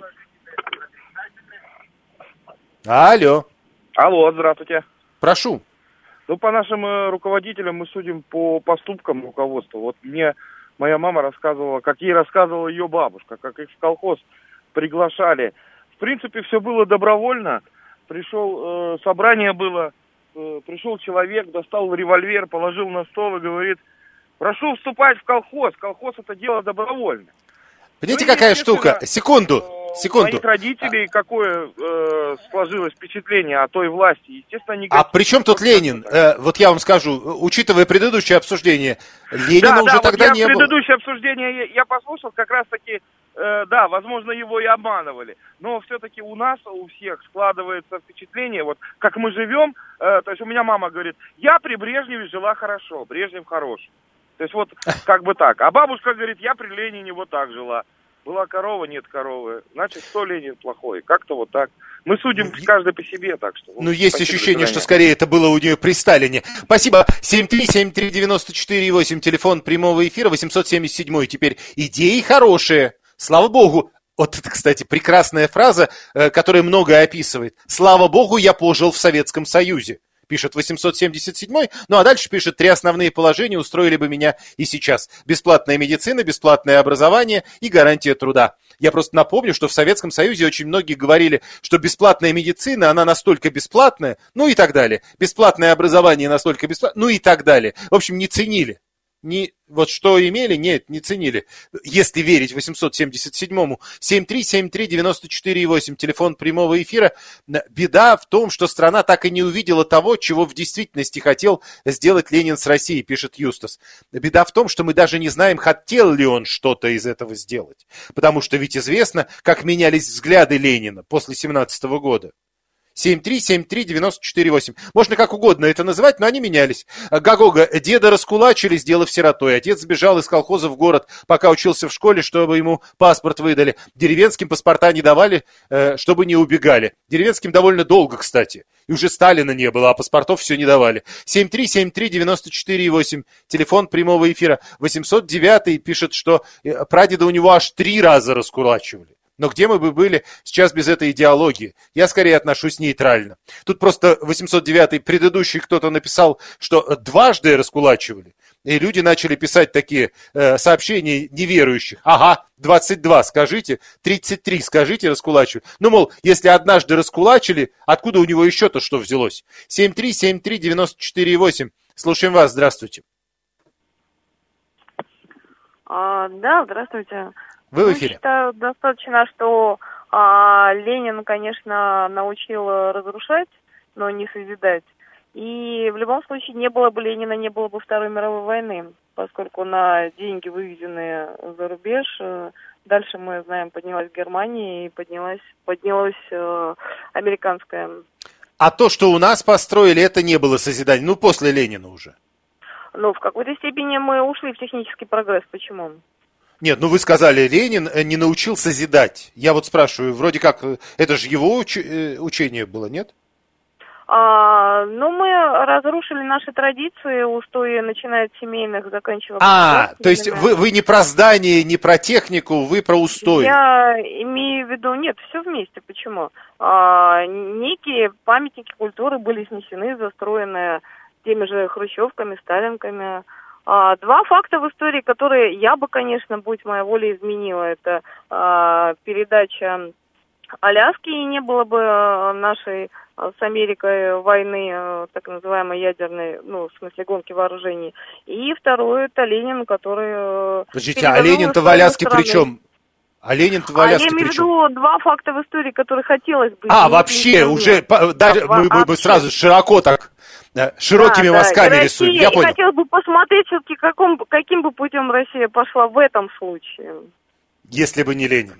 Алло. Алло, здравствуйте. Прошу. Ну, по нашим э, руководителям мы судим по поступкам руководства. Вот мне моя мама рассказывала, как ей рассказывала ее бабушка, как их в колхоз приглашали. В принципе, все было добровольно. Пришел, э, собрание было, э, пришел человек, достал револьвер, положил на стол и говорит: прошу вступать в колхоз. Колхоз — это дело добровольное. Понимаете, ну, какая штука? Секунду. Секунду. У моих родителей какое э, сложилось впечатление о той власти? Естественно, не. А при чем тут Ленин? Э, вот я вам скажу, учитывая предыдущее обсуждение, Ленина да, уже да, тогда вот не я было. Предыдущее обсуждение я, я послушал, как раз-таки, э, да, возможно, его и обманывали. Но все-таки у нас, у всех складывается впечатление, вот как мы живем, э, то есть у меня мама говорит: я при Брежневе жила хорошо, Брежнев хороший. То есть вот как бы так. А бабушка говорит: я при Ленине вот так жила. Была корова, нет коровы. Значит, кто Ленин плохой? Как-то вот так. Мы судим каждый по себе, так что... Ну, есть ощущение, что скорее это было у нее при Сталине. Спасибо. семь три семь три девять четыре восемь, телефон прямого эфира, восемьсот семьдесят семь. Теперь идеи хорошие. Слава богу. Вот это, кстати, прекрасная фраза, которая многое описывает. Слава богу, я пожил в Советском Союзе. Пишет восемьсот семьдесят семь. Ну, а дальше пишет: три основные положения устроили бы меня и сейчас. Бесплатная медицина, бесплатное образование и гарантия труда. Я просто напомню, что в Советском Союзе очень многие говорили, что бесплатная медицина, она настолько бесплатная, ну и так далее. Бесплатное образование настолько бесплатное, ну и так далее. В общем, не ценили. Не, вот что имели, нет, не ценили. Если верить восемьсот семьдесят седьмому. семь три семь три девять четыре восемь, телефон прямого эфира. Беда в том, что страна так и не увидела того, чего в действительности хотел сделать Ленин с Россией, пишет Юстас. Беда в том, что мы даже не знаем, хотел ли он что-то из этого сделать. Потому что ведь известно, как менялись взгляды Ленина после семнадцатого года. семь три семь три девять четыре восемь. Можно как угодно это называть, но они менялись. Гагога: деда раскулачили, сделав сиротой. Отец сбежал из колхоза в город, пока учился в школе, чтобы ему паспорт выдали. Деревенским паспорта не давали, чтобы не убегали. Деревенским довольно долго, кстати. И уже Сталина не было, а паспортов все не давали. семь три семь три девять четыре восемь. Телефон прямого эфира. восемьсот девятый пишет, что прадеда у него аж три раза раскулачивали. Но где мы бы были сейчас без этой идеологии? Я скорее отношусь нейтрально. Тут просто восемьсот девятый предыдущий кто-то написал, что дважды раскулачивали. И люди начали писать такие э, сообщения неверующих. Ага, двадцать два скажите, тридцать три скажите, раскулачивали. Ну, мол, если однажды раскулачили, откуда у него еще-то что взялось? семь три семь три девять четыре восемь. Слушаем вас, здравствуйте. А, да, здравствуйте. Вы в эфире. Я считаю, достаточно, что а, Ленин, конечно, научил разрушать, но не созидать. И в любом случае не было бы Ленина, не было бы Второй мировой войны, поскольку на деньги, вывезенные за рубеж, дальше мы знаем, поднялась Германия и поднялась, поднялась э, американская. А то, что у нас построили, это не было созидание, ну, после Ленина уже. Ну, в какой-то степени мы ушли в технический прогресс. Почему? Нет, ну вы сказали, Ленин не научил созидать. Я вот спрашиваю, вроде как, это же его уч- учение было, нет? А, ну, мы разрушили наши традиции, устои, начиная от семейных, заканчивая... А, то есть вы, вы не про здание, не про технику, вы про устои. Я имею в виду, нет, все вместе. Почему? А, некие памятники культуры были снесены, застроены теми же хрущевками, сталинками. А, два факта в истории, которые я бы, конечно, будь моя воля, изменила. Это а, передача Аляски, и не было бы нашей с Америкой войны, так называемой ядерной, ну, в смысле гонки вооружений. И второе, это Ленин, который... Подождите, а Ленин-то в Аляске при чем? А Ленин-то в Аляске при чем? А я имею в виду два факта в истории, которые хотелось бы... А, вообще, уже, даже мы, мы бы сразу широко так, широкими да, мазками да. рисуем, я понял. Хотелось бы посмотреть, все-таки каком, каким бы путем Россия пошла в этом случае. Если бы не Ленин.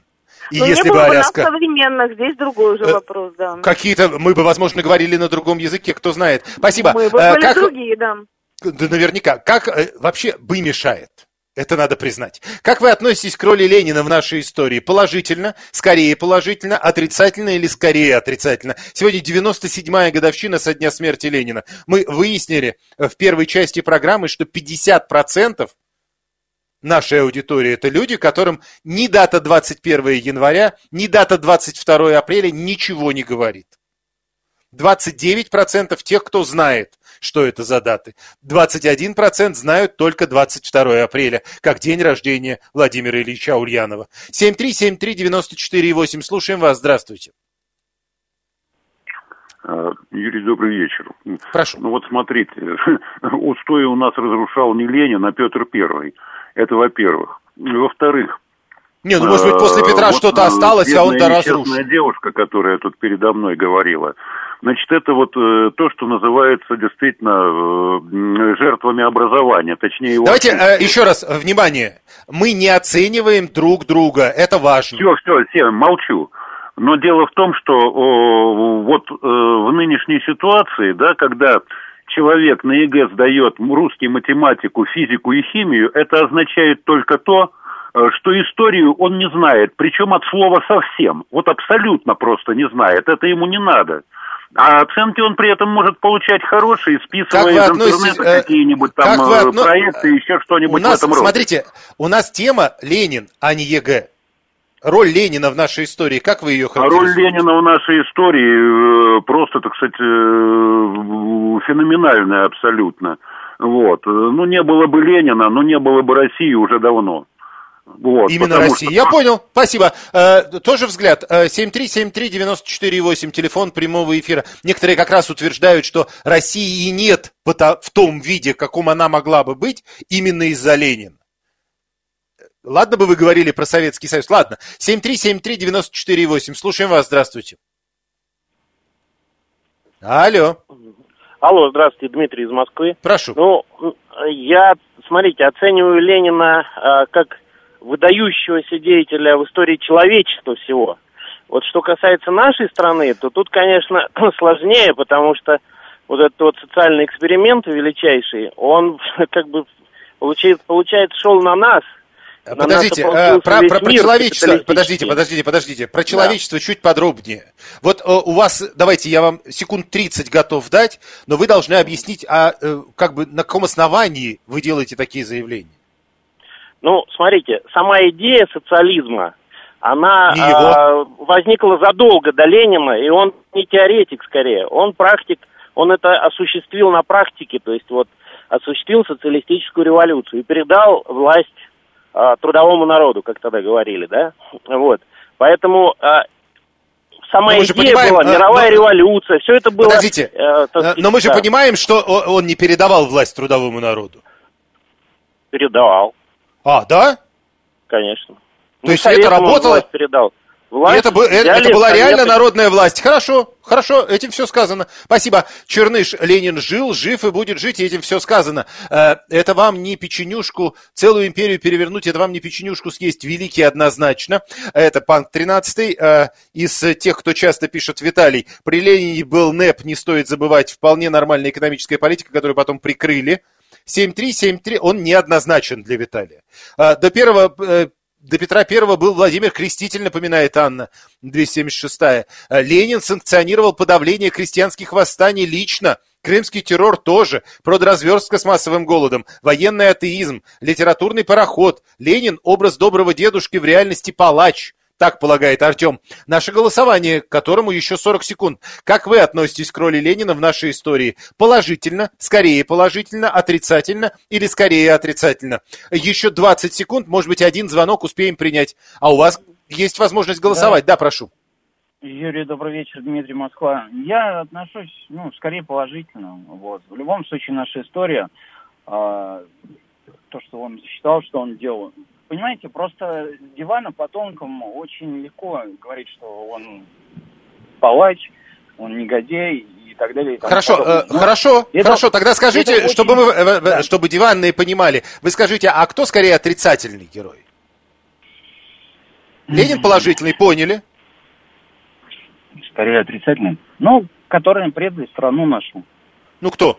И ну, если не бы было Аляска... бы нас современных, здесь другой уже вопрос, да. Какие-то, мы бы, возможно, говорили на другом языке, кто знает. Спасибо. Мы бы были как... другие, да. Да, наверняка. Как вообще бы мешает? Это надо признать. Как вы относитесь к роли Ленина в нашей истории? Положительно, скорее положительно, отрицательно или скорее отрицательно? Сегодня девяносто седьмая годовщина со дня смерти Ленина. Мы выяснили в первой части программы, что пятьдесят процентов нашей аудитории – это люди, которым ни дата двадцать первое января, ни дата двадцать второе апреля ничего не говорит. двадцать девять процентов тех, кто знает, что это за даты. двадцать один процент знают только двадцать второе апреля, как день рождения Владимира Ильича Ульянова. семь три семь три девяносто четыре восемь. Слушаем вас. Здравствуйте. Юрий, добрый вечер. Прошу. Ну вот смотрите, устои у нас разрушал не Ленин, а Петр Первый. Это во-первых. Во-вторых, Не, ну может быть после Петра вот что-то осталось, а он-то разрушил. Девушка, которая тут передо мной говорила, значит, это вот э, то, что называется действительно э, жертвами образования, точнее... Давайте э, еще раз, внимание, мы не оцениваем друг друга, это важно. Все, все, все, молчу. Но дело в том, что о, вот э, в нынешней ситуации, да, когда человек на ЕГЭ сдает русский, математику, физику и химию, это означает только то, что историю он не знает, причем от слова совсем, вот абсолютно просто не знает, это ему не надо. А оценки он при этом может получать хорошие, списывая из интернета какие-нибудь там отно... проекты, еще что-нибудь у нас, в этом роде. Смотрите, у нас тема Ленин, а не ЕГЭ. Роль Ленина в нашей истории, как вы ее характеризуете? А роль Ленина в нашей истории просто, так сказать, феноменальная абсолютно. Вот. Ну, не было бы Ленина, но не было бы России уже давно. Вот, Именно Россия. Что... Я понял. Спасибо. Э, тоже взгляд. семь три семь три девяносто четыре восемь, телефон прямого эфира. Некоторые как раз утверждают, что России и нет в том виде, в каком она могла бы быть, именно из-за Ленина. Ладно бы вы говорили про Советский Союз. Ладно. семь три семь три девяносто четыре восемь. Слушаем вас. Здравствуйте. Алло. Алло, здравствуйте, Дмитрий из Москвы. Прошу. Ну, я, смотрите, оцениваю Ленина э, как выдающегося деятеля в истории человечества всего. Вот что касается нашей страны, то тут, конечно, сложнее, потому что вот этот вот социальный эксперимент величайший, он как бы получается, получается шел на нас. Подождите, э, про, про, про человечество, подождите, подождите, подождите, про человечество да. чуть подробнее. Вот э, у вас, давайте я вам секунд тридцать готов дать, но вы должны объяснить, а э, как бы на каком основании вы делаете такие заявления? Ну, смотрите, сама идея социализма, она э, возникла задолго до Ленина, и он не теоретик скорее, он практик, он это осуществил на практике, то есть вот осуществил социалистическую революцию и передал власть трудовому народу, как тогда говорили, да, вот, поэтому э, сама идея понимаем, была, мировая но... революция, все это было... Подождите, э, сказать, но мы же да. понимаем, что он не передавал власть трудовому народу. Передавал. А, да? Конечно. То ну, есть это работало? Власть передал. Власть это, это, это была реально народная власть. Хорошо, хорошо, этим все сказано. Спасибо. Черныш, Ленин жил, жив и будет жить, и этим все сказано. Это вам не печенюшку, целую империю перевернуть, это вам не печенюшку съесть, великий однозначно. Это Панк тринадцатый. Из тех, кто часто пишет Виталий, при Ленине был НЭП, не стоит забывать, вполне нормальная экономическая политика, которую потом прикрыли. семь три семь три, он неоднозначен для Виталия. До первого... До Петра Первого был Владимир Креститель, напоминает Анна, двести семьдесят шестая. Ленин санкционировал подавление крестьянских восстаний лично. Крымский террор тоже. Продразверстка с массовым голодом. Военный атеизм. Литературный пароход. Ленин – образ доброго дедушки, в реальности палач. Так полагает Артем. Наше голосование, которому еще сорок секунд. Как вы относитесь к роли Ленина в нашей истории? Положительно, скорее положительно, отрицательно или скорее отрицательно? Еще двадцать секунд, может быть, один звонок успеем принять. А у вас есть возможность голосовать. Да, да прошу. Юрий, добрый вечер, Дмитрий, Москва. Я отношусь, ну, скорее положительно. Вот. В любом случае, наша история, э, то, что он считал, что он делал... Понимаете, просто с дивана потомкам очень легко говорить, что он палач, он негодяй и так далее. И хорошо, э, хорошо, это, хорошо. Тогда скажите, очень... чтобы мы, э, да. чтобы диванные понимали, вы скажите, а кто скорее отрицательный герой? Ленин положительный, поняли? Скорее отрицательный. Ну, которые предали страну нашу. Ну, кто?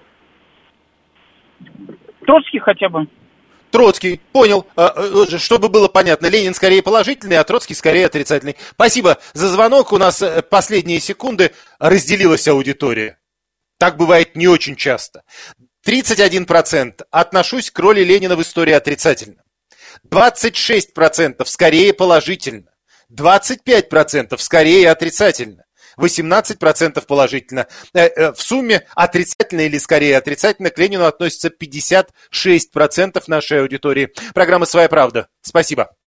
Троцкий хотя бы. Троцкий, понял. Чтобы было понятно, Ленин скорее положительный, а Троцкий скорее отрицательный. Спасибо за звонок. У нас последние секунды. Разделилась аудитория. Так бывает не очень часто. тридцать один процент отношусь к роли Ленина в истории отрицательно. двадцать шесть процентов скорее положительно. двадцать пять процентов скорее отрицательно. восемнадцать процентов положительно. В сумме отрицательно или скорее отрицательно к Ленину относится пятьдесят шесть процентов нашей аудитории. Программа «Своя правда». Спасибо.